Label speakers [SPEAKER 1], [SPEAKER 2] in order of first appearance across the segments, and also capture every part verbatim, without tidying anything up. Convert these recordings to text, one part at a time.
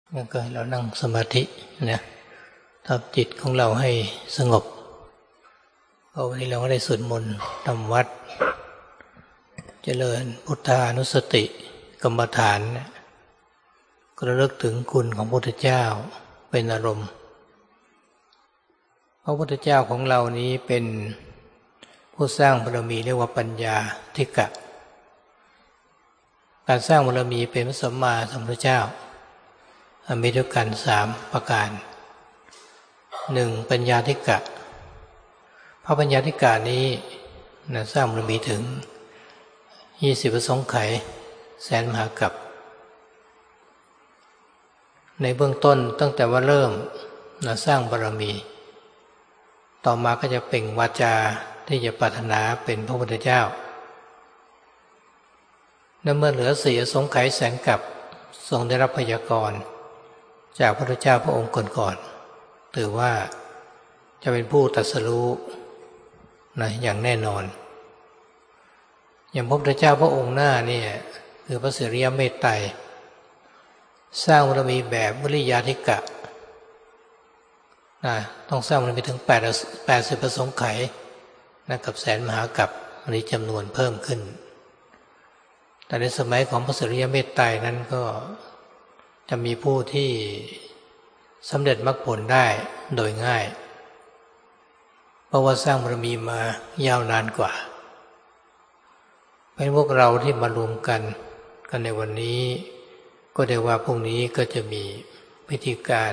[SPEAKER 1] งั้นก็เรานั่งสมาธินะทำจิตของเราให้สงบเพราะวันนี้เราก็ได้สวดมนต์ทำวัดเจริญพุทธานุสติกรรมฐานก็ระลึกถึงคุณของพระพุทธเจ้าเป็นอารมณ์พระพุทธเจ้าของเรานี้เป็นผู้สร้างบารมีเรียกว่าปัญญาธิกะการสร้างบารมีเป็นพระสัมมาสัมพุทธเจ้ามีด้วยกันสามประการหนึ่งปัญญาธิกะพระปัญญาธิกะนี้นะสร้างบารมีถึงยี่สิบพระสงฆ์ไขยแสนมหากัปในเบื้องต้นตั้งแต่ว่าเริ่มนะสร้างบารมีต่อมาก็จะเปล่งวาจาที่จะปรารถนาเป็นพระพุทธเจ้าและเมื่อเหลือสี่สงไขยแสนกัปทรงได้รับพยากรณ์จากพระพุทธเจ้าพระองค์ก่อนๆถือว่าจะเป็นผู้ตรัสรู้นะอย่างแน่นอนอย่างพระพุทธเจ้าพระองค์หน้านี่คือพระสิริยเมตไตรสร้างบารมีแบบวิริยาธิกะนะต้องสร้างบารมีถึงแปด แปดสิบพระสงฆ์ไขยนะกับแสนมหากัปอันนี้จำนวนเพิ่มขึ้นแต่ในสมัยของพระสิริยเมตไตรนั้นก็จะมีผู้ที่สำเร็จมรรคผลได้โดยง่ายเพราะว่าสร้างบารมีมายาวนานกว่าเป็นพวกเราที่มารวมกันกันในวันนี้ก็ได้ว่าพรุ่งนี้ก็จะมีพิธีการ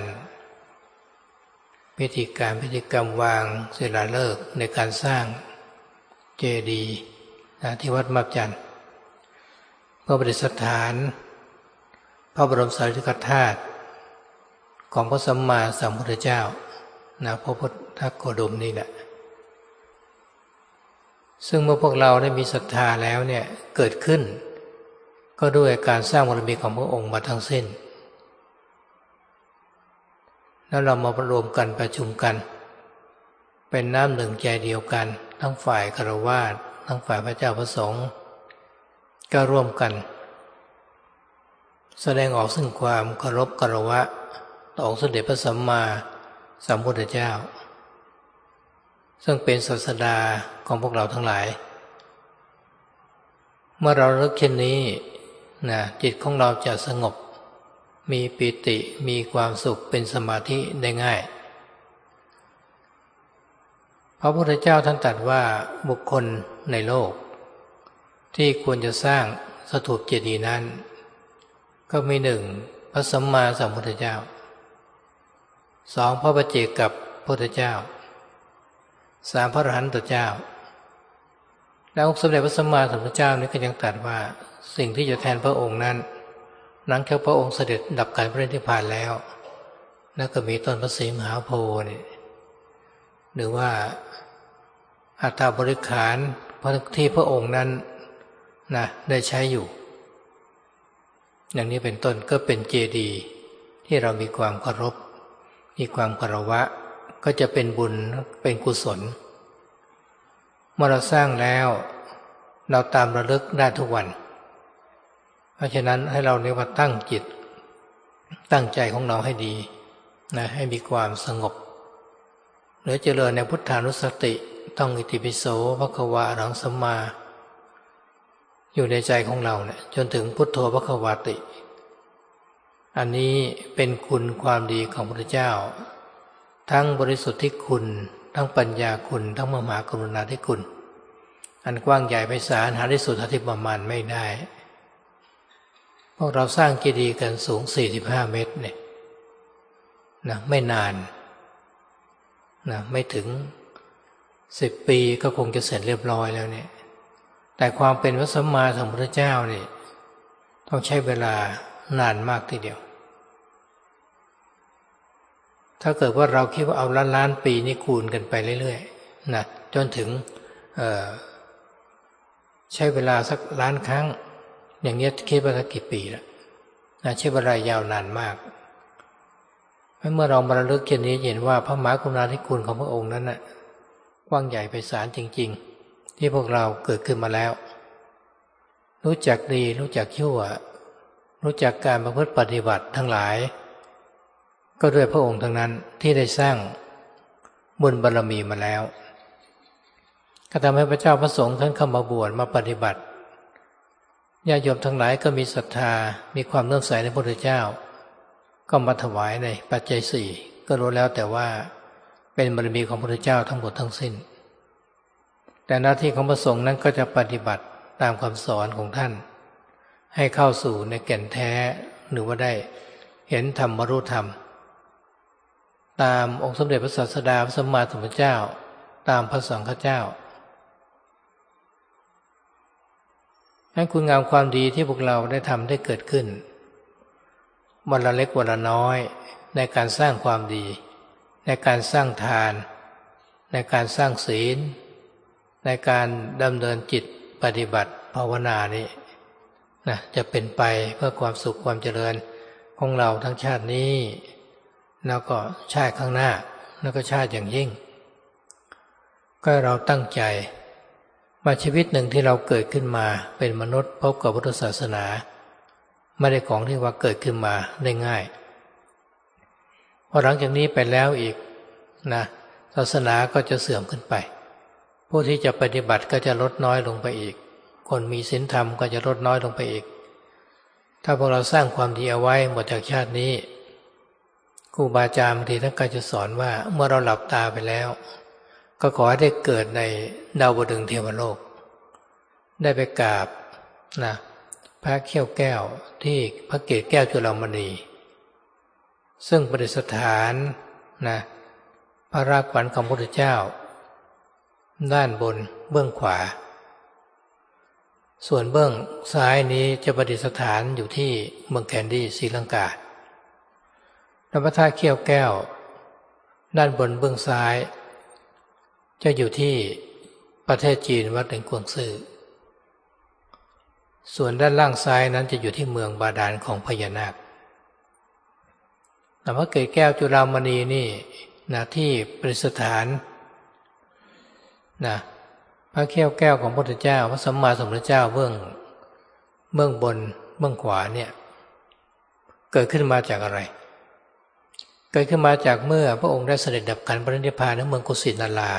[SPEAKER 1] พิธีการพิธีกรรมวางศิลาฤกษ์ในการสร้างเจดีย์ที่วัดมับจันทร์เพื่อประดิษฐานพระบรมสารีริกธาตุของพระสัมมาสัมพุทธเจ้านะพระพุทธโคดมนี่แหละซึ่งเมื่อพวกเราได้มีศรัทธาแล้วเนี่ยเกิดขึ้นก็ด้วยการสร้างบารมีของพระองค์มาทั้งสิ้นแล้วเรามารวมกันประชุมกันเป็นน้ำหนึ่งใจเดียวกันทั้งฝ่ายฆราวาสทั้งฝ่ายพระเจ้าพระสงฆ์ก็ร่วมกันแสดงออกซึ่งความเคารพกรวะต่อองค์สมเด็จพระสัมมาสัมพุทธเจ้าซึ่งเป็นศาสดาของพวกเราทั้งหลายเมื่อเราระลึกเช่นนี้นะจิตของเราจะสงบมีปิติมีความสุขเป็นสมาธิได้ง่ายพระพุทธเจ้าท่านตรัสว่าบุคคลในโลกที่ควรจะสร้างสถูปเจดีย์นั้นก็มีหนึ่งพระสัมมาสัมพุทธเจ้าสองพระปัจเจกกับพระพุทธเจ้าสามพระอรหันตเจ้าแล้วองค์สมเด็จพระสัมมาสัมพุทธเจ้านี้ก็ยังตรัสว่าสิ่งที่จะแทนพระองค์นั้นหลังจากพระองค์เสด็จดับขันธ์พระนิพพานแล้วแล้วก็มีต้นพระศรีมหาโพธิ์นี่หรือว่าอัฐบริขารที่พระองค์นั้นนะได้ใช้อยู่อย่างนี้เป็นต้นก็เป็นเจดีย์ที่เรามีความเคารพมีความเคารวะก็จะเป็นบุญเป็นกุศลเมื่อเราสร้างแล้วเราตามระลึกได้ทุกวันเพราะฉะนั้นให้เราเนี่ยว่าตั้งจิตตั้งใจของเราให้ดีนะให้มีความสงบหรือเจริญในพุทธานุสติต้องอิติปิโสภควาอรหังสัมมาอยู่ในใจของเราเนี่ยจนถึงพุทโธภควาติอันนี้เป็นคุณความดีของพระพุทธเจ้าทั้งบริสุทธิคุณทั้งปัญญาคุณทั้งมหากรุณาธิคุณอันกว้างใหญ่ไพศาลหาที่สุดอธิประมาณไม่ได้พวกเราสร้างเจดีย์กันสูงสี่สิบห้าเมตรเนี่ยนะไม่นานนะไม่ถึงสิบปีก็คงจะเสร็จเรียบร้อยแล้วเนี่ยแต่ความเป็นพระสัมมาสัมพุทธเจ้านี่ต้องใช้เวลานานมากทีเดียวถ้าเกิดว่าเราคิดว่าเอาล้านล้านปีนี่คูณกันไปเรื่อยๆนะจนถึงใช้เวลาสักล้านครั้งอย่างนี้คิดว่าสักกี่ปีแล้วนะใช้เวลายาวนานมากเมื่อเรามาระลึกเช่นนี้เห็นว่าพระมหากรุณาธิคุณของพระองค์นั้นน่ะกว้างใหญ่ไพศาลจริงๆที่พวกเราเกิดขึ้นมาแล้วรู้จักดีรู้จักชั่วรู้จักการประพฤติปฏิบัติทั้งหลายก็ด้วยพระองค์ทั้งนั้นที่ได้สร้างบุญบารมีมาแล้วก็ทำให้พระเจ้าพระสงฆ์ท่านเข้ามาบวชมาปฏิบัติญาติโยมทั้งหลายก็มีศรัทธามีความเลื่อมใสในพระพุทธเจ้าก็มาถวายในปัจจัยสี่ก็รู้แล้วแต่ว่าเป็นบารมีของพระพุทธเจ้าทั้งหมดทั้งสิ้นแต่หน้าที่ของพระสงฆ์นั้นก็จะปฏิบัติตามคำสอนของท่านให้เข้าสู่ในแก่นแท้หรือว่าได้เห็นธรรมรู้ธรรมตามองค์สมเด็จพระศาสดาพระสัมมาสัมพุทธเจ้าตามพระสังฆเจ้าให้คุณงามความดีที่พวกเราได้ทำได้เกิดขึ้นวันละเล็กวันละน้อยในการสร้างความดีในการสร้างทานในการสร้างศีลในการดำเนินจิตปฏิบัติภาวนานี้นะจะเป็นไปเพื่อความสุขความเจริญของเราทั้งชาตินี้แล้วก็ชาติข้างหน้าแล้วก็ชาติอย่างยิ่งก็เราตั้งใจมาชีวิตหนึ่งที่เราเกิดขึ้นมาเป็นมนุษย์พบกับพุทธศาสนาไม่ได้ของที่ว่าเกิดขึ้นมาได้ง่ายพอหลังจากนี้ไปแล้วอีกนะศาสนาก็จะเสื่อมขึ้นไปผู้ที่จะปฏิบัติก็จะลดน้อยลงไปอีกคนมีศีลธรรมก็จะลดน้อยลงไปอีกถ้าพวกเราสร้างความดีเอาไว้หมดจากชาตินี้ครูบาอาจารย์บางทีท่านก็จะสอนว่าเมื่อเราหลับตาไปแล้วก็ขอให้ได้เกิดในดาวดึงส์เทวโลกได้ไปกราบนะพระเขี้ยวแก้วที่พระเกศแก้วจุฬามณีซึ่งประดิษฐานนะพระรากขวัญของพระพุทธเจ้าด้านบนเบื้องขวาส่วนเบื้องซ้ายนี้จะประดิษฐานอยู่ที่เมืองแคนดี้ศรีลังกาและพระธาตุเขี้ยวแก้วด้านบนเบื้องซ้ายจะอยู่ที่ประเทศจีนวัดเหลงกวงซื่อส่วนด้านล่างซ้ายนั้นจะอยู่ที่เมืองบาดาลของพญานาคพระเกศแก้วจุฬามณีนี่นะที่ประดิษฐานนะพระเขี้ยวแก้วของพระพุทธเจ้าพระสัมมาสัมพุทธเจ้าเบื้องเบื้องบนเบื้องขวาเนี่ยเกิดขึ้นมาจากอะไรเกิดขึ้นมาจากเมื่อพระองค์ได้เสด็จดับขันธ์ปรินิพพานในเมืองกุสินารา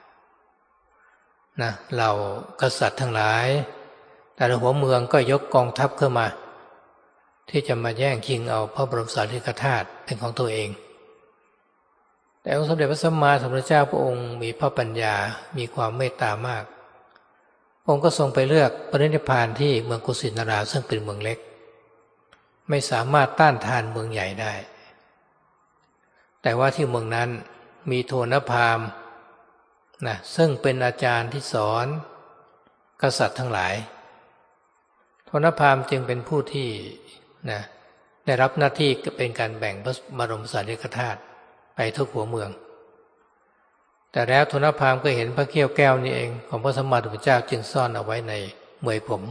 [SPEAKER 1] นะเรากษัตริย์ทั้งหลายแต่ละหัวเมืองก็ยกกองทัพขึ้นมาที่จะมาแย่งชิงเอาพระบรมสารีริกธาตุเป็นของตัวเองแต่องค์สมเด็จพระสัมมาสัมพุทธเจ้าพระองค์มีพระปัญญามีความเมตตามากองค์ก็ทรงไปเลือกปรินิพพานที่เมืองกุสินาราซึ่งเป็นเมืองเล็กไม่สามารถต้านทานเมืองใหญ่ได้แต่ว่าที่เมืองนั้นมีโทนพราหมณ์นะซึ่งเป็นอาจารย์ที่สอนกษัตริย์ทั้งหลายโทนพราหมณ์จึงเป็นผู้ที่นะได้รับหน้าที่เป็นการแบ่งพระบรมสารีริกธาตุไปทุกหัวเมืองแต่แล้วโทนพราหมณ์ก็เห็นพระเขี้ยวแก้วนี่เองของพระสัมมาสัมพุทธเจ้าจึงซ่อนเอาไว้ในเมยผม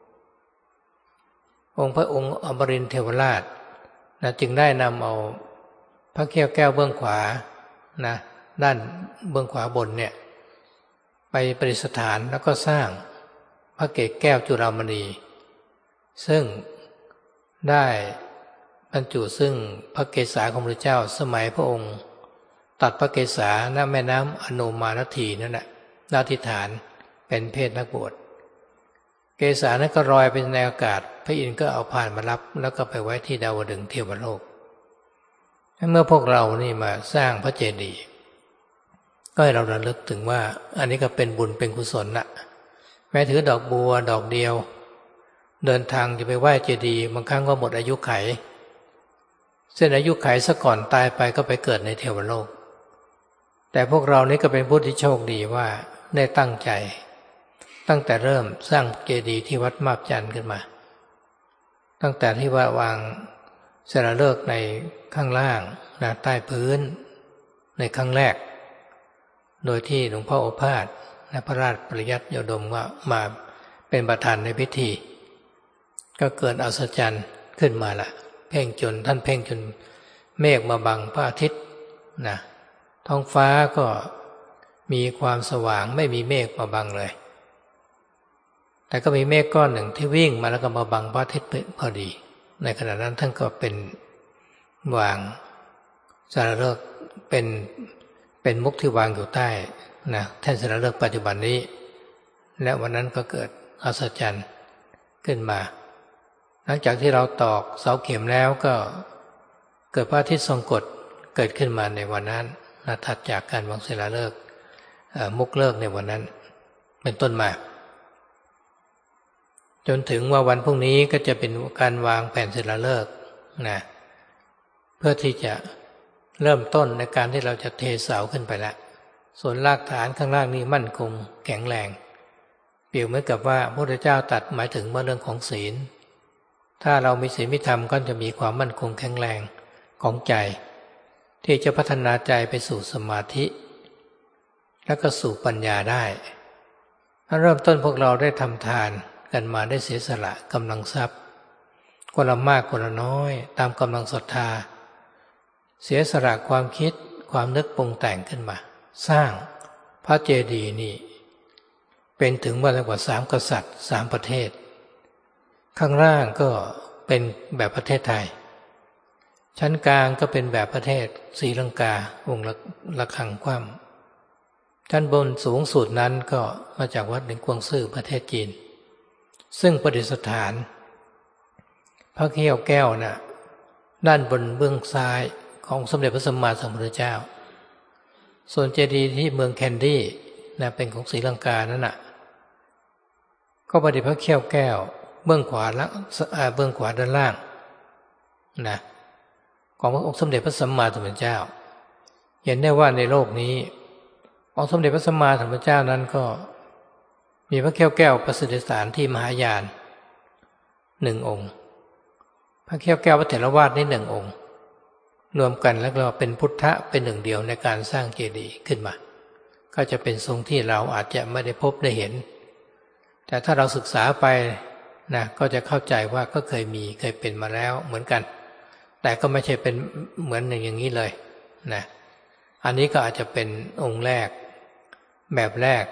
[SPEAKER 1] องค์พระองค์อมรินทร์เทวราชนะจึงได้นำเอาพระเขี้ยวแก้วเบื้องขวานะด้านเบื้องขวาบนเนี่ยไปประดิษฐานแล้วก็สร้างพระเกศแก้วจุฬามณีซึ่งได้บรรจุซึ่งพระเกศาของพระเจ้าสมัยพระองค์ตัดพระเกศาณแม่น้ำอโนมานทีนั่นแหละนาทิฐานเป็นเพศนักบวชเกศานั้นก็ลอยไปในอากาศพระอินทร์ก็เอาผ่านมารับแล้วก็ไปไว้ที่ดาวดึงส์เทวโลกเมื่อพวกเรานี่มาสร้างพระเจดีย์ก็ให้เราระลึกถึงว่าอันนี้ก็เป็นบุญเป็นกุศลละแม้ถือดอกบัวดอกเดียวเดินทางจะไปไหว้เจดีย์บางครั้งก็หมดอายุไขเส้นอายุไขซะก่อนตายไปก็ไปเกิดในเทวโลกแต่พวกเรานี่ก็เป็นผู้ที่โชคดีว่าได้ตั้งใจตั้งแต่เริ่มสร้างเจดีย์ที่วัดมาบจันทร์ขึ้นมาตั้งแต่ที่ว่าวางศิลาฤกษ์ในข้างล่างนะใต้พื้นในครั้งแรกโดยที่หลวงพ่อโอภาสและพระราชปริยัติโยดมว่ามาเป็นประธานในพิธีก็เกิดอัศจรรย์ขึ้นมาละเพ่งจนท่านเพ่งจนเมฆมาบังพระอาทิตย์นะท้องฟ้าก็มีความสว่างไม่มีเมฆมาบังเลยแต่ก็มีเมฆก้อนหนึ่งที่วิ่งมาแล้วก็มาบังพระอาทิตย์พอดีในขณะนั้นท่านก็เป็นวางศิลาฤกษ์เป็นเป็นมุกที่วางอยู่ใต้นะแท่นศิลาฤกษ์ปัจจุบันนี้และวันนั้นก็เกิดอัศจรรย์ขึ้นมาหลังจากที่เราตอกเสาเข็มแล้วก็เกิดพระอาทิตย์ทรงกฎเกิดขึ้นมาในวันนั้นนะถัดจากการวางศิลาฤกษ์มุกเลิกในวันนั้นเป็นต้นมาจนถึงว่าวันพรุ่งนี้ก็จะเป็นการวางแผนศิลาฤกษ์นะเพื่อที่จะเริ่มต้นในการที่เราจะเทเสาขึ้นไปแล้วส่วนรากฐานข้างล่างนี้มั่นคงแข็งแรงเปรียบเหมือนกับว่าพระพุทธเจ้าตรัสหมายถึงเรื่องของศีลถ้าเรามีศีลมีธรรมก็จะมีความมั่นคงแข็งแรงของใจที่จะพัฒนาใจไปสู่สมาธิแล้วก็สู่ปัญญาได้เริ่มต้นพวกเราได้ทำทานกันมาได้เสียสละกำลังทรัพย์คนละมากคนละน้อยตามกำลังศรัทธาเสียสละความคิดความนึกปรุงแต่งขึ้นมาสร้างพระเจดีย์นี่เป็นถึงมากกว่าสามกษัตริย์สามประเทศข้างล่างก็เป็นแบบประเทศไทยชั้นกลางก็เป็นแบบประเทศศรีลังกาองค์ละระฆังคว่ำชั้นบนสูงสุดนั้นก็มาจากวัดหลิงกวางซื่อประเทศจีนซึ่งประดิษฐานพระเขี้ยวแก้วน่ะด้านบนเบื้องซ้ายของสมเด็จพระสัมมาสัมพุทธเจ้าส่วนเจดีย์ที่เมืองแคนดี้นะเป็นของศรีลังกานั่นน่ะก็ประดิษฐ์พระเขี้ยวแก้วเบื้องขวาละเบื้องขวาด้านล่างนะของพระองค์สมเด็จพระสัมมาสัมพุทธเจ้าเห็นได้ว่าในโลกนี้องค์สมเด็จพระสัมมาสัมพุทธเจ้านั้นก็มีพระเขี้ยวแก้วประดิษฐานที่มหายานหนึ่งองค์พระเขี้ยวแก้วพระเถรวาทนี่หนึ่งองค์รวมกันแล้วก็เป็นพุทธะเป็นหนึ่งเดียวในการสร้างเจดีย์ขึ้นมาก็จะเป็นทรงที่เราอาจจะไม่ได้พบได้เห็นแต่ถ้าเราศึกษาไปนะก็จะเข้าใจว่าก็เคยมีเคยเป็นมาแล้วเหมือนกันแต่ก็ไม่ใช่เป็นเหมือนอย่างนี้เลยนะอันนี้ก็อาจจะเป็นองค์แรกแบบแรก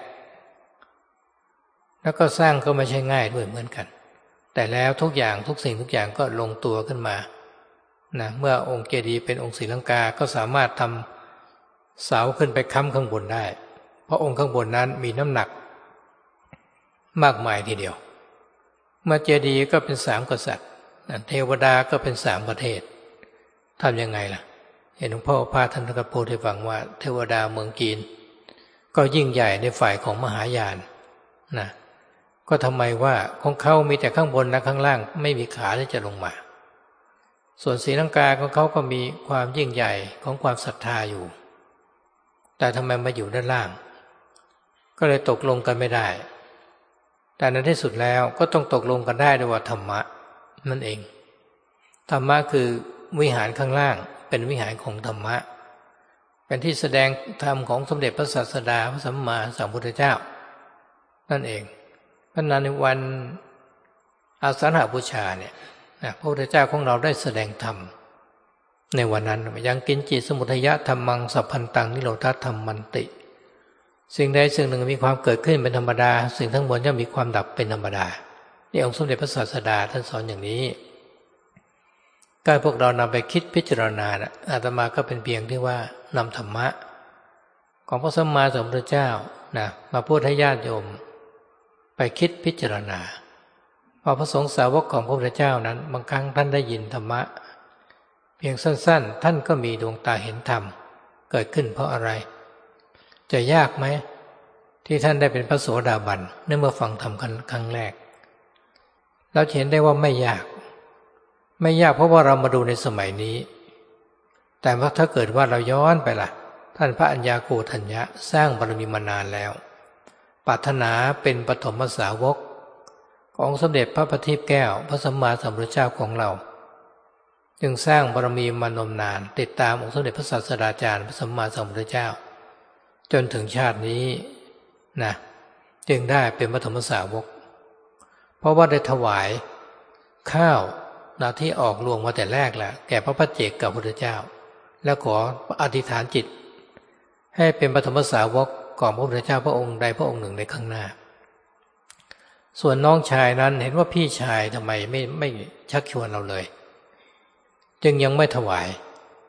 [SPEAKER 1] แล้วก็สร้างก็ไม่ใช่ง่ายด้วยเหมือนกันแต่แล้วทุกอย่างทุกสิ่งทุกอย่างก็ลงตัวขึ้นมานะเมื่อองค์เจดีย์เป็นองค์ศรีลังกาก็สามารถทำเสาขึ้นไปค้ำข้างบนได้เพราะองค์ข้างบนนั้นมีน้ำหนักมากมายทีเดียวเมื่อเจดีย์ก็เป็นสามกษัตริย์เทวดาก็เป็นสามประเทศทำยังไงล่ะเห็นหลวงพ่อพาท่านกระโปรงให้ฟังว่าเทวดาเมืองจีนก็ยิ่งใหญ่ในฝ่ายของมหายานนะก็ทำไมว่าของเขามีแต่ข้างบนและข้างล่างไม่มีขาที่จะลงมาส่วนศรีลังกาของเขาก็มีความยิ่งใหญ่ของความศรัทธาอยู่แต่ทำไมมาอยู่ด้านล่างก็เลยตกลงกันไม่ได้แต่ในที่สุดแล้วก็ต้องตกลงกันได้ด้วยว่าธรรมะนั่นเองธรรมะคือวิหารข้างล่างเป็นวิหารของธรรมะเป็นที่แสดงธรรมของสมเด็จพระศาสดาพระสัมมาสัมพุทธเจ้านั่นเองเพราะนั้นในวันอาสาฬหบูชาเนี่ยพระพุทธเจ้าของเราได้แสดงธรรมในวันนั้นยังกินจิสมุทัยธรรมังสัพพันตังนิโรธธรรมมันติสิ่งใดสิ่งหนึ่งมีความเกิดขึ้นเป็นธรรมดาสิ่งทั้งมวลย่อมมีความดับเป็นธรรมดานี่องค์สมเด็จพระศาสดาท่านสอนอย่างนี้การพวกเรานำไปคิดพิจารณานะอาตมาก็เป็นเพียงที่ว่านำธรรมะของพระสัมมาสัมพุทธเจ้านะมาพูดให้ญาติโยมไปคิดพิจารณาว่าพระสงฆ์สาวกของพระพุทธเจ้านั้นบางครั้งท่านได้ยินธรรมะเพียงสั้นๆท่านก็มีดวงตาเห็นธรรมเกิดขึ้นเพราะอะไรจะยากไหมที่ท่านได้เป็นพระโสดาบันเมื่อฟังธรรมครั้งแรกเราเห็นได้ว่าไม่ยากไม่ยากเพราะว่าเรามาดูในสมัยนี้แต่ว่าถ้าเกิดว่าเราย้อนไปล่ะท่านพระอัญญาโกณทัญญะสร้างบารมีมานานแล้วปรารถนาเป็นปฐมสาวกของสมเด็จพระประทีปแก้วพระสัมมาสัมพุทธเจ้าของเราจึงสร้างบารมีมานมนานติดตามองค์สมเด็จพระศาสดาจารย์พระสัมมาสัมพุทธเจ้าจนถึงชาตินี้นะจึงได้เป็นปฐมสาวกเพราะว่าได้ถวายข้าวนะที่ออกลวงมาแต่แรกแหละแก่พระปัจเจกกับพระพุทธเจ้าแล้วขออธิษฐานจิตให้เป็นปฐมสาวกของพระพุทธเจ้าพระองค์ใดพระองค์หนึ่งในข้างหน้าส่วนน้องชายนั้นเห็นว่าพี่ชายทำไมไม่ไม่ชักชวนเราเลยจึงยังไม่ถวาย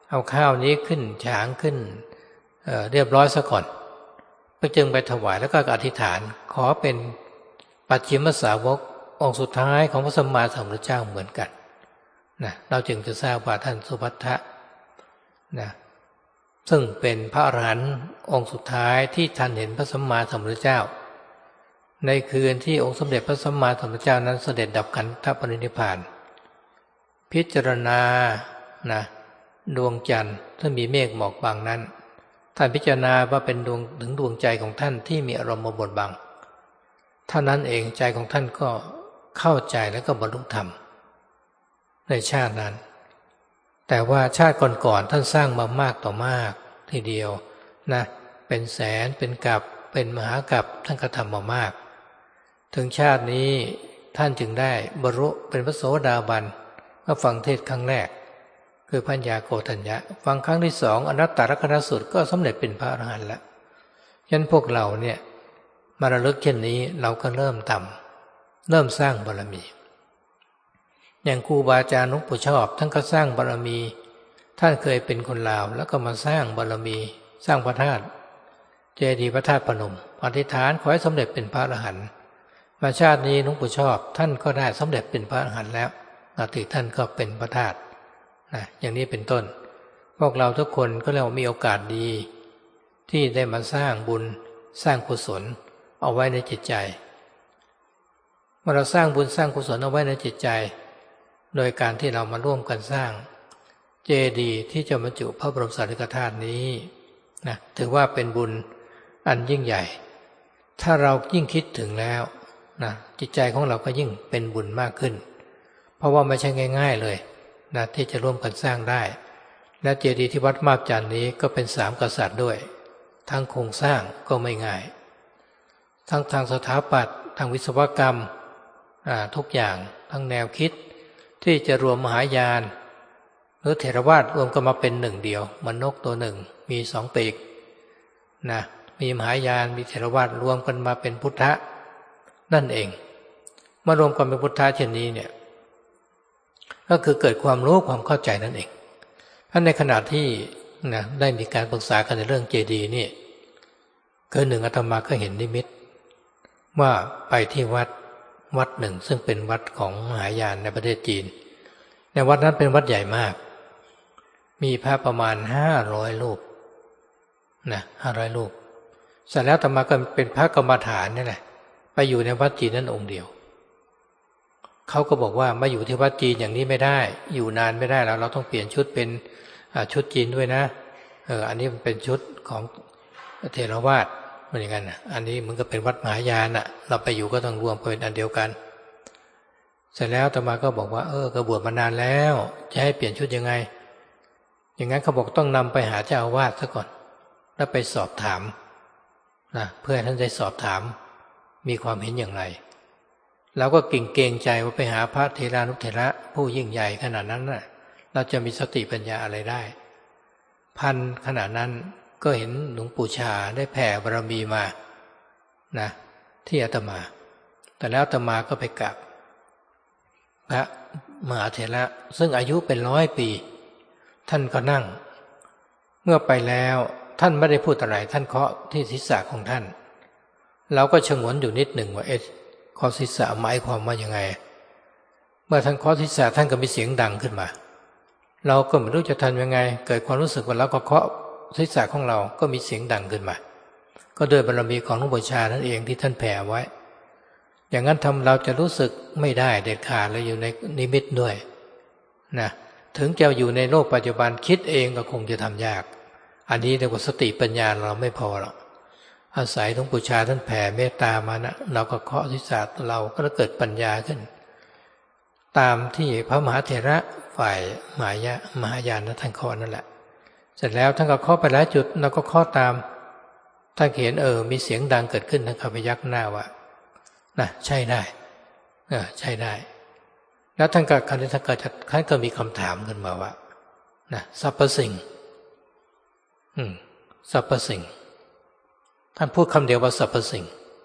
[SPEAKER 1] เอาข้าวนี้ขึ้นฉางขึ้น เ, เรียบร้อยซะก่อนก็จึงไปถวายแล้วก็อธิษฐานขอเป็นปัจฉิมสาวกองค์สุดท้ายของพระสัมมาสัมพุทธเจ้าเหมือนกันนะเราจึงจะทราบว่าท่านสุภัททะนะซึ่งเป็นพระอรหันต์องค์สุดท้ายที่ท่านเห็นพระสัมมาสัมพุทธเจ้าในคืนที่องค์สมเด็จพระสัมมาสัมพุทธเจ้านั้นเสด็จดับขันธปรินิพพานพิจารณานะดวงจันทร์ซึ่งมีเมฆหมอกบางนั้นท่านพิจารณาว่าเป็นดวงถึงดวงใจของท่านที่มีอารมณ์มาบดบังเท่านั้นเองใจของท่านก็เข้าใจแล้วก็บรรลุธรรมในชาตินั้นแต่ว่าชาติก่อนๆท่านสร้างมามากต่อมากทีเดียวนะเป็นแสนเป็นกับเป็นมหากับท่านก็ทำมามากถึงชาตินี้ท่านจึงได้บรรลุเป็นพระโสดาบันเมื่อฟังเทศครั้งแรกคือปัญญาโกฏัญญะฟังครั้งที่สองอนัตตลกนสูตรก็สำเร็จเป็นพระอรหันต์แล้วฉะนั้นพวกเราเนี่ยมาระลึกเช่นนี้เราก็เริ่มทำเริ่มสร้างบารมีอย่างครูบาอาจารย์หลวงปู่ชอบท่านก็สร้างบารมีท่านเคยเป็นคนลาวแล้วก็มาสร้างบารมีสร้างพระธาตุเจดีย์พระธาตุพนมอธิษฐานขอให้สำเร็จเป็นพระอรหันต์มาชาตินี้หลวงปู่ชอบท่านก็ได้สำเร็จเป็นพระอรหันต์แล้วอดีตท่านก็เป็นพระธาตุนะอย่างนี้เป็นต้นพวกเราทุกคนก็เรียกว่ามีโอกาสดีที่ได้มาสร้างบุญสร้างกุศลเอาไว้ในจิตใจเมื่อเราสร้างบุญสร้างกุศลเอาไว้ในจิตใจโดยการที่เรามาร่วมกันสร้างเจดีย์ที่จะบรรจุพระบรมสารีริกธาตุนี้นะถือว่าเป็นบุญอันยิ่งใหญ่ถ้าเรายิ่งคิดถึงแล้วนะจิตใจของเราก็ยิ่งเป็นบุญมากขึ้นเพราะว่าไม่ใช่ง่ายๆเลยนะที่จะร่วมกันสร้างได้และเจดีย์ที่วัดมาบจันทร์นี้ก็เป็นสามกษัตริย์ด้วยทั้งโครงสร้างก็ไม่ง่ายทั้งทางสถาปัตย์ทางวิศวกรรมทุกอย่างทั้งแนวคิดที่จะรวมมหายานหรือเถรวาทรวมกันมาเป็นหนึ่งเดียวเหมือนนกตัวหนึ่งมีสองปีกนะมีมหายานมีเถรวาทรวมกันมาเป็นพุทธะนั่นเองเมื่อรวมกันเป็นพุทธะเช่นนี้เนี่ยก็คือเกิดความรู้ความเข้าใจนั่นเองท่านในขณะที่นะได้มีการปรึกษากันในเรื่องเจดีย์นี่คือหนึ่งอาตมาก็เห็นนิมิตว่าไปที่วัดวัดหนึ่งซึ่งเป็นวัดของมหายานในประเทศจีนในวัดนั้นเป็นวัดใหญ่มากมีพระประมาณห้าร้อยรูปนะห้าร้อยรูปเสร็จแล้วอาตมาก็เป็นพระกรรมฐานนี่แหละไปอยู่ในวัดจีนนั้นองค์เดียวเขาก็บอกว่ามาอยู่ที่วัดจีนอย่างนี้ไม่ได้อยู่นานไม่ได้แล้วเราต้องเปลี่ยนชุดเป็นชุดจีนด้วยนะเอออันนี้มันเป็นชุดของเถรวาทเหมือนกันนะอันนี้มันก็เป็นวัดมหายานอ่ะเราไปอยู่ก็ต้องรวมเป็นอันเดียวกันเสร็จแล้วอาตมาก็บอกว่าเออก็บวชมานานแล้วจะให้เปลี่ยนชุดยังไงอย่างนั้นเขาบอกต้องนำไปหาเจ้าอาวาสซะก่อนแล้วไปสอบถามนะเพื่อท่านได้สอบถามมีความเห็นอย่างไรเราก็เก่งเกรงใจว่าไปหาพระเถรานุเถระผู้ยิ่งใหญ่ขนาดนั้นน่ะเราจะมีสติปัญญาอะไรได้พันขณะนั้นก็เห็นหลวงปู่ชาได้แผ่บารมีมานะที่อาตมาแต่แล้วอาตมาก็ไปกราบพระมหาเถระซึ่งอายุเป็นร้อยปีท่านก็นั่งเมื่อไปแล้วท่านไม่ได้พูดอะไรท่านเคาะที่ศีรษะของท่านเราก็ชงนอยู่นิดหนึ่งว่าเอ๊ะเคาะศีรษะหมายความว่ายังไงเมื่อท่านเคาะศีรษะท่านก็มีเสียงดังขึ้นมาเราก็ไม่รู้จะทำยังไงเกิดความรู้สึกว่าเราก็เคาะศีรษะของเราก็มีเสียงดังขึ้นมาก็โดยบารมีของหลวงปู่ชานั่นเองที่ท่านแผ่ไว้อย่างนั้นทำเราจะรู้สึกไม่ได้เด็ดขาดเลยอยู่ในนิมิตด้วยนะถึงจะอยู่ในโลกปัจจุบันคิดเองก็คงจะทำยากอันนี้เรียกว่าสติปัญญาเราไม่พอหรอกอาศัยหลวงปู่ชาท่านแผ่เมตตามานะเราก็เคาะศีรษะเราก็เกิดปัญญาขึ้นตามที่พระมหาเถระฝ่ายมหายะมหายานนะท่านเคาะนั่นแหละเสร็จแล้วท่านก็เคาะไปหลายจุดเราก็เคาะตามท่านเห็นเออมีเสียงดังเกิดขึ้นท่านก็พยักหน้าว่านะใช่ได้เออใช่ได้แล้วท่านก็คันท่านก็จะท่านก็มีคำถามขึ้นมาว่านะสรรพสิ่งอืมสรรพสิ่งท่านพูดคำเดียวว่าสรรพสิ่ง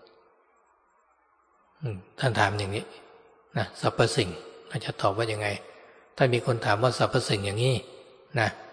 [SPEAKER 1] อืมท่านถามอย่างนี้นะสรรพสิ่งท่านจะตอบว่ายังไงถ้ามีคนถามว่าสรรพสิ่งอย่างนี้นะ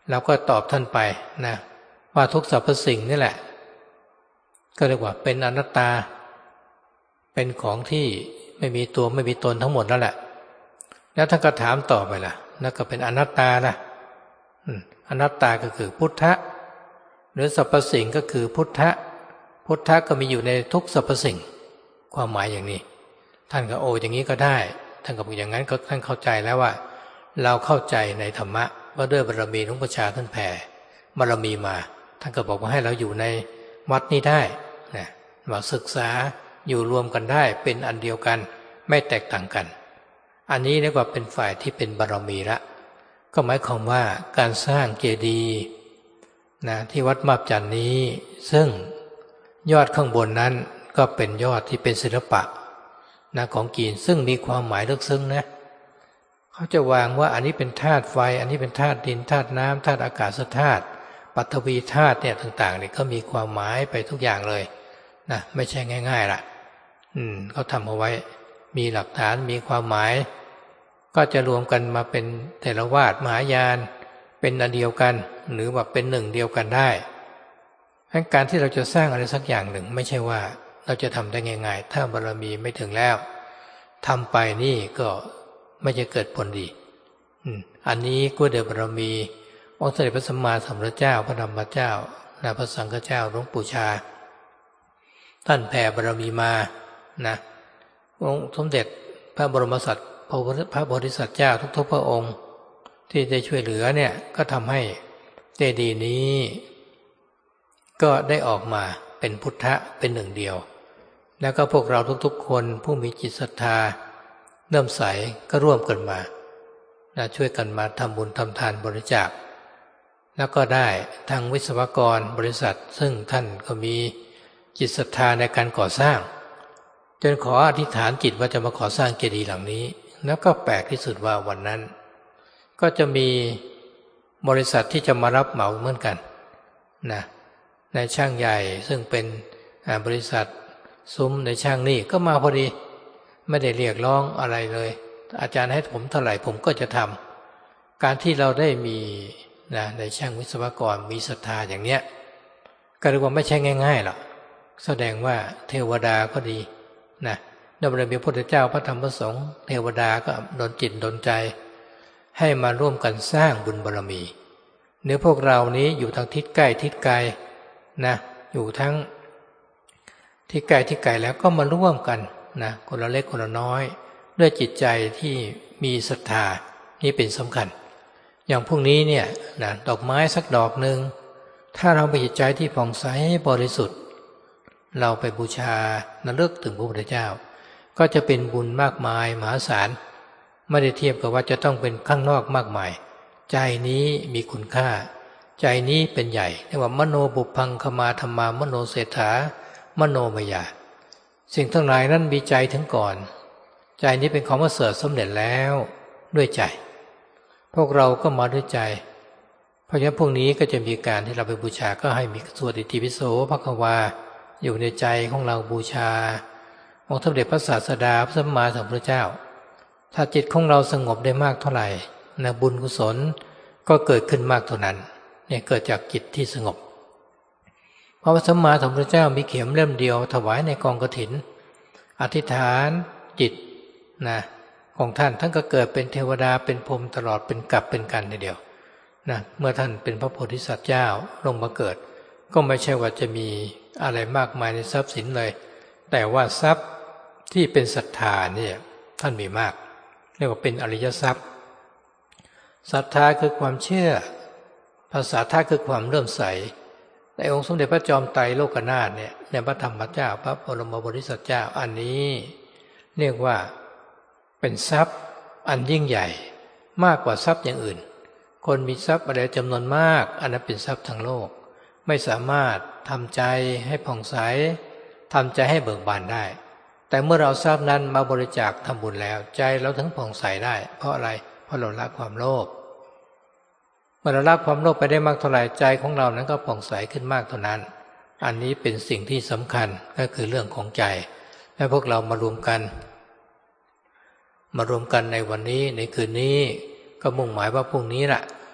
[SPEAKER 1] เราก็ตอบท่านไปนะว่าทุกสรรพสิ่งนี่แหละก็เรียกว่าเป็นอนัตตาเป็นของที่ไม่มีตัวไม่มีตนทั้งหมดนั่นแหละแล้วท่านก็ถามต่อไปล่ะนั่นก็เป็นอนัตตาล่ะอนัตตาก็คือพุทธะหรือสรรพสิ่งก็คือพุทธะพุทธะก็มีอยู่ในทุกสรรพสิ่งความหมายอย่างนี้ท่านก็โอ้อย่างนี้ก็ได้ท่านก็บอกอย่างนั้นก็ท่านเข้าใจแล้วว่าเราเข้าใจในธรรมะว่าด้วยบารมีหลวงปู่ชาท่านแผ่บารมีมาท่านก็บอกว่าให้เราอยู่ในวัดนี้ได้นะว่าศึกษาอยู่รวมกันได้เป็นอันเดียวกันไม่แตกต่างกันอันนี้เรียกว่าเป็นฝ่ายที่เป็นบารมีละก็หมายความว่าการสร้างเจดีย์นะที่วัดมาบจันนี้ซึ่งยอดข้างบนนั้นก็เป็นยอดที่เป็นศิลปะนะของจีนซึ่งมีความหมายลึกซึ้งนะเขาจะวางว่าอันนี้เป็นธาตุไฟอันนี้เป็นธาตุดินธาตุน้ำธาตุอากาศธาตุปฐวีธาตุเนี่ยต่างๆเนี่ยก็มีความหมายไปทุกอย่างเลยนะไม่ใช่ง่ายๆล่ะอืมเขาทำเอาไว้มีหลักฐานมีความหมายก็จะรวมกันมาเป็นเถรวาทมหายานเป็นอันเดียวกันหรือว่าเป็นหนึ่งเดียวกันได้ทั้งการที่เราจะสร้างอะไรสักอย่างหนึ่งไม่ใช่ว่าเราจะทำได้ง่ายๆถ้าบารมีไม่ถึงแล้วทำไปนี่ก็ไม่จะเกิดผลดีอันนี้ก็เดชบารมีองค์สมเด็จพระสัมมาสัมพุทธเจ้าพระธรรมเจ้าและพระสังฆเจ้าหลวงปู่ชาท่านแผ่บารมีมานะองค์สมเด็จพระบรมศาสดาพระโพธิสัตว์เจ้าทุกๆพระองค์ที่ได้ช่วยเหลือเนี่ยก็ทำให้เจดีย์นี้ก็ได้ออกมาเป็นพุทธะเป็นหนึ่งเดียวแล้วก็พวกเราทุกๆคนผู้มีจิตศรัทธาเริ่มใสก็ร่วมกันมานะช่วยกันมาทำบุญทำทานบริจาคแล้วก็ได้ทางวิศวกรบริษัทซึ่งท่านก็มีจิตศรัทธาในการก่อสร้างจนขออธิษฐานจิตว่าจะมาขอสร้างเจดีย์หลังนี้แล้วก็แปลกที่สุดว่าวันนั้นก็จะมีบริษัทที่จะมารับเหมาเหมือนกันนะในช่างใหญ่ซึ่งเป็นบริษัทซุ้มในช่างนี่ก็มาพอดีไม่ได้เรียกร้องอะไรเลยอาจารย์ให้ผมเท่าไหร่ผมก็จะทำการที่เราได้มีนะในช่างวิศวกรมีศรัทธาอย่างเนี้ยก็เรียกว่าไม่ใช่ง่ายๆหรอกแสดงว่าเทวดาก็ดีนะในบารมีพระพุทธเจ้าพระธรรมพระสงฆ์เทวดาก็ดลจิตดลใจให้มาร่วมกันสร้างบุญบารมีเนื้อพวกเรานี้อยู่ทางทิศใกล้ทิศไกลนะอยู่ทั้งที่ไกลที่ไกลแล้วก็มาร่วมกันนะคนละเล็กคนละน้อยด้วยจิตใจที่มีศรัทธานี่เป็นสำคัญอย่างพวกนี้เนี่ยนะดอกไม้สักดอกหนึ่งถ้าเรามีจิตใจที่ผ่องใสบริสุทธิ์เราไปบูชาระลึกถึงพระพุทธเจ้าก็จะเป็นบุญมากมายมหาศาลไม่ได้เทียบกับว่าจะต้องเป็นข้างนอกมากมายใจนี้มีคุณค่าใจนี้เป็นใหญ่เรียกว่ามโนบุพพังคมาธรรมามโนเศรษฐามโนมยาสิ่งทั้งหลายนั้นมีใจถึงก่อนใจนี้เป็นของประเสริฐสำเร็จแล้วด้วยใจพวกเราก็มาด้วยใจเพราะฉะนั้นพวกนี้ก็จะมีการที่เราไปบูชาก็ให้มีสวดอิติปิโสภควาอยู่ในใจของเราบูชาองค์สมเด็จพระศาสดาพระสัมมาสัมพุทธเจ้าถ้าจิตของเราสงบได้มากเท่าไหร่นะบุญกุศลก็เกิดขึ้นมากเท่านั้นเนี่ยเกิดจากจิตที่สงบเพราะพระสัมมาสัมพุทธเจ้ามีเข็มเล่มเดียวถวายในกองกฐินอธิษฐานจิตนะของท่านท่านก็เกิดเป็นเทวดาเป็นพรหมตลอดเป็นกลับเป็นกันทีเดียวนะเมื่อท่านเป็นพระโพธิสัตว์เจ้าลงมาเกิดก็ไม่ใช่ว่าจะมีอะไรมากมายในทรัพย์สินเลยแต่ว่าทรัพย์ที่เป็นศรัทธาเนี่ยท่านมีมากเรียกว่าเป็นอริยทรัพย์ศรัทธาคือความเชื่อภาษาท่าคือความเลื่อมใสในองค์สมเด็จพระจอมไตรโลกนาถเนี่ยในพระธรรมเจ้าพระบรมโพธิสัตว์เจ้าอันนี้เรียกว่าเป็นทรัพย์อันยิ่งใหญ่มากกว่าทรัพย์อย่างอื่นคนมีทรัพย์อะไรจำนวนมากอันนั้นเป็นทรัพย์ทางโลกไม่สามารถทำใจให้ผ่องใสทำใจให้เบิกบานได้แต่เมื่อเราทราบนั้นมาบริจาคทำบุญแล้วใจเราถึงผ่องใสได้เพราะอะไรเพราะเราละความโลภเมื่อเราละความโลภไปได้มากเท่าไหร่ใจของเรานั้นก็ผ่องใสขึ้นมากเท่านั้นอันนี้เป็นสิ่งที่สำคัญก็คือเรื่องของใจให้พวกเรามารวมกันมารวมกันในวันนี้ในคืนนี้ก็มุ่งหมายว่าพรุ่งนี้แหละ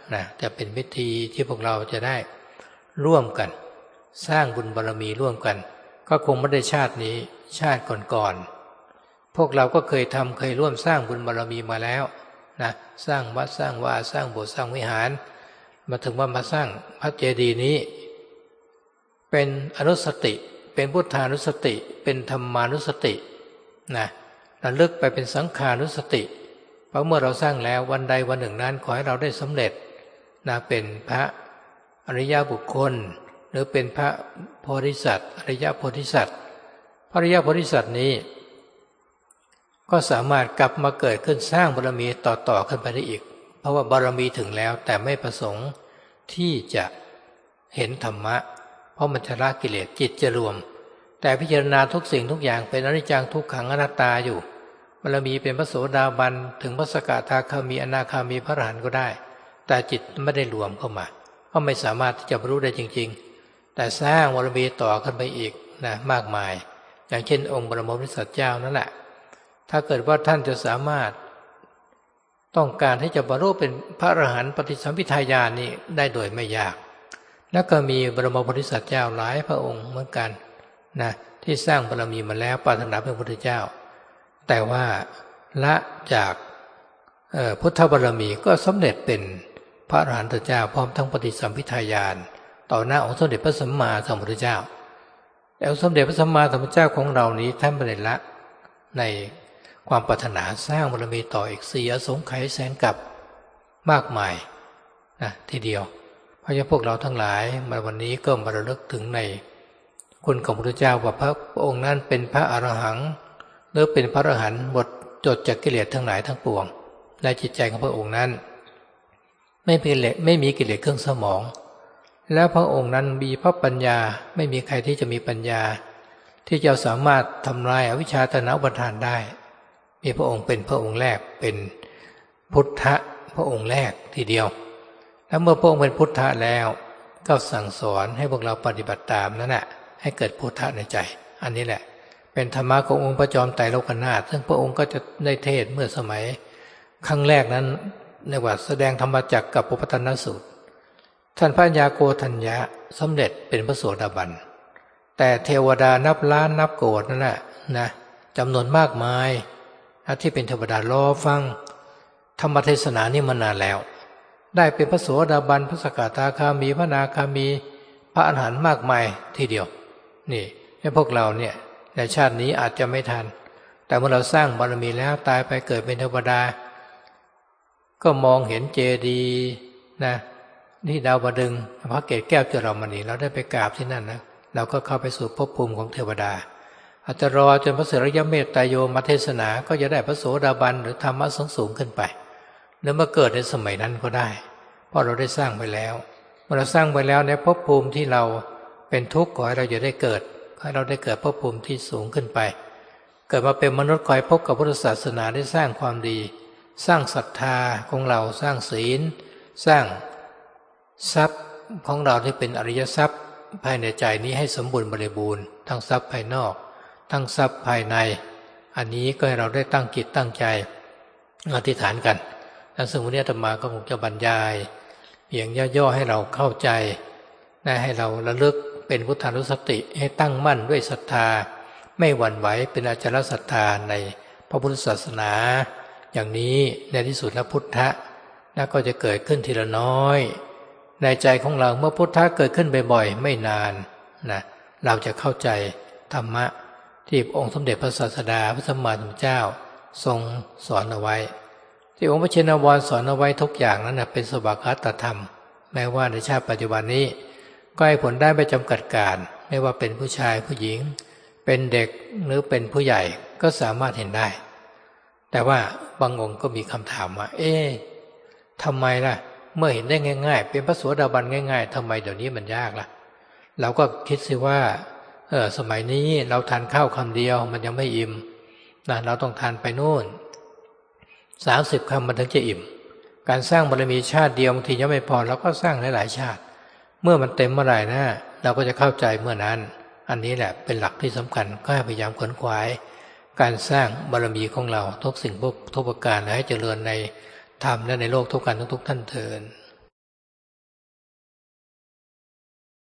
[SPEAKER 1] นะจะเป็นวิธีที่พวกเราจะได้ร่วมกันสร้างบุญบารมีร่วมกันก็คงไม่ได้ชาตินี้ชาติก่อนๆพวกเราก็เคยทำเคยร่วมสร้างบุญบารมีมาแล้วนะสร้างวัดสร้างวาสร้างโบสถ์สร้างวิหารมาถึงว่ามาสร้างพระเจดีย์นี้เป็นอนุสติเป็นพุทธานุสติเป็นธรรมานุสตินะระลึกไปเป็นสังขานุสติเพราะเมื่อเราสร้างแล้ววันใดวันหนึ่งนั้นขอให้เราได้สำเร็จนะเป็นพระอริยบุคคลหรือเป็นพระโพธิสัตว์อริยโพธิสัตว์พระอริยโพธิสัตว์นี้ก็สามารถกลับมาเกิดขึ้นสร้างบารมีต่อๆขึ้นไปได้อีกเพราะว่าบารมีถึงแล้วแต่ไม่ประสงค์ที่จะเห็นธรรมะเพราะมันจะละกิเลสจิตจะรวมแต่พิจารณาทุกสิ่งทุกอย่างเป็นอนิจจังทุกขังอนัตตาอยู่บารมีเป็นพระโสดาบันถึงพระสกทาคามีอนาคามีพระอรหันต์ก็ได้แต่จิตไม่ได้รวมเข้ามาก็ไม่สามารถที่จะบรรลุได้จริงๆแต่สร้างบารมีต่อขึ้นไปอีกนะมากมายอย่างเช่นองค์บรมโพธิสัตว์เจ้านั่นแหละถ้าเกิดว่าท่านจะสามารถต้องการที่จะบรรลุเป็นพระอรหันต์ปฏิสัมภิทาญาณนี้ได้โดยไม่ยากแล้วก็มีบรมโพธิสัตว์เจ้าหลายพระองค์เหมือนกันนะที่สร้างบารมีมาแล้วปรารถนาเป็นพระพุทธเจ้าแต่ว่าละจากพุทธบารมีก็สำเร็จเป็นพระอรหันตเจ้าพร้อมทั้งปฏิสัมภิทาญาณต่อหน้าองค์สมเด็จพระสัมมาสัมพุทธเจ้าแล้วสมเด็จพระสัมมาสัมพุทธเจ้าของเรานี้ท่านไม่ได้ละในความปรารถนาสร้างบารมีต่ออีกสี่อสงไขยแสนกับมากมายนะทีเดียวเพราะฉะนั้นพวกเราทั้งหลายมาวันนี้ก็มาระลึกถึงในคุณของพระพุทธเจ้าว่าพระองค์นั้นเป็นพระอรหันต์หรือเป็นพระอรหันต์หมดจดจากกิเลสทั้งหลายทั้งปวงในจิตใจของพระองค์นั้นไม่มีกิเลสไม่มีกิเลสเครื่องสมองแล้วพระองค์นั้นมีพระปัญญาไม่มีใครที่จะมีปัญญาที่จะสามารถทำลายอวิชชาตัณหาอุปาทานได้มีพระองค์เป็นพระองค์แรกเป็นพุทธะพระองค์แรกทีเดียวแล้วเมื่อพระองค์เป็นพุทธะแล้วก็สั่งสอนให้พวกเราปฏิบัติตามนั่นแหละให้เกิดพุทธะในใจอันนี้แหละเป็นธรรมะขององค์พระจอมไตรโลกนาถซึ่งพระองค์ก็จะได้เทศเมื่อสมัยครั้งแรกนั้นในว่าแสดงธรรมจักรกับปุพพทนสูตรท่านพระญาโกฏัญญะสำเร็จเป็นพระโสดาบันแต่เทวดานับล้านนับโกฏนั่นแหละนะจำนวนมากมายที่เป็นเทวดารอฟังธรรมเทศนานี่มานานแล้วได้เป็นพระโสดาบันพระสกทาคามีพระอนาคามีพระอรหันต์มากมายทีเดียวนี่ให้พวกเราเนี่ยในชาตินี้อาจจะไม่ทันแต่เมื่อเราสร้างบารมีแล้วตายไปเกิดเป็นเทวดาก็มองเห็นเจดีย์นะที่ดาวดึงพระเกศแก้วจุฬามณีเราได้ไปกราบที่นั่นนะเราก็เข้าไปสู่ภพภูมิของเทวดาอาจจะรอจนพระเสรยเมตไตรโยมาเทศนาก็จะได้พระโสดาบันหรือธรรมะสูงสูงขึ้นไปหรือมาเกิดในสมัยนั้นก็ได้เพราะเราได้สร้างไปแล้วเมื่อเราสร้างไปแล้วในภพภูมิที่เราเป็นทุกข์ขอให้เราจะได้เกิดขอให้เราได้เกิดภพภูมิที่สูงขึ้นไปเกิดมาเป็นมนุษย์คอยพบกับพุทธศาสนาได้สร้างความดีสร้างศรัทธาของเราสร้างศีลสร้างทรัพย์ของเราที่เป็นอริยทรัพย์ภายในใจนี้ให้สมบูรณ์บริบูรณ์ทั้งทรัพย์ภายนอกทั้งทรัพย์ภายในอันนี้ก็ให้เราได้ตั้งจิตตั้งใจอธิษฐานกันและซึ่งวันนี้อาตมาก็คงจะบรรยายเพียงย่อๆให้เราเข้าใจนะให้เราระลึกเป็นพุทธานุสติให้ตั้งมั่นด้วยศรัทธาไม่หวั่นไหวเป็นอจารศรัทธาในพระพุทธศาสนาอย่างนี้ในที่สุดแล้วพุทธะนะก็จะเกิดขึ้นทีละน้อยในใจของเราเมื่อพุทธะเกิดขึ้นบ่อยๆไม่นานนะเราจะเข้าใจธรรมะที่องค์สมเด็จพระศาสดาพระสัมมาสัมพุทธเจ้าทรงสอนเอาไว้ที่องค์พระชินวรสอนเอาไว้ทุกอย่างนั้นนะเป็นสวากาตธรรมแม้ว่าในชาติปัจจุบันนี้ก็ให้ผลได้ไม่จำกัดการไม่ว่าเป็นผู้ชายผู้หญิงเป็นเด็กหรือเป็นผู้ใหญ่ก็สามารถเห็นได้แต่ว่าบางองค์ก็มีคำถามว่าเอ๊ะทำไมล่ะเมื่อเห็นได้ง่ายๆเป็นพระโสดาบันง่ายๆทำไมเดี๋ยวนี้มันยากล่ะเราก็คิดสิว่าเออสมัยนี้เราทานข้าวคำเดียวมันยังไม่อิ่มนะเราต้องทานไปนู่นสามสิบคำมันถึงจะอิ่มการสร้างบารมีชาติเดียวบางทียังไม่พอเราก็สร้างหลายๆชาติเมื่อมันเต็มเมื่อไหร่นะเราก็จะเข้าใจเมื่อนั้นอันนี้แหละเป็นหลักที่สำคัญก็ให้พยายามขวนขวายการสร้างบารมีของเราทุกสิ่งทุกประการให้เจริญในธรรมและในโลกทุกกันทุกๆท่านเทอญ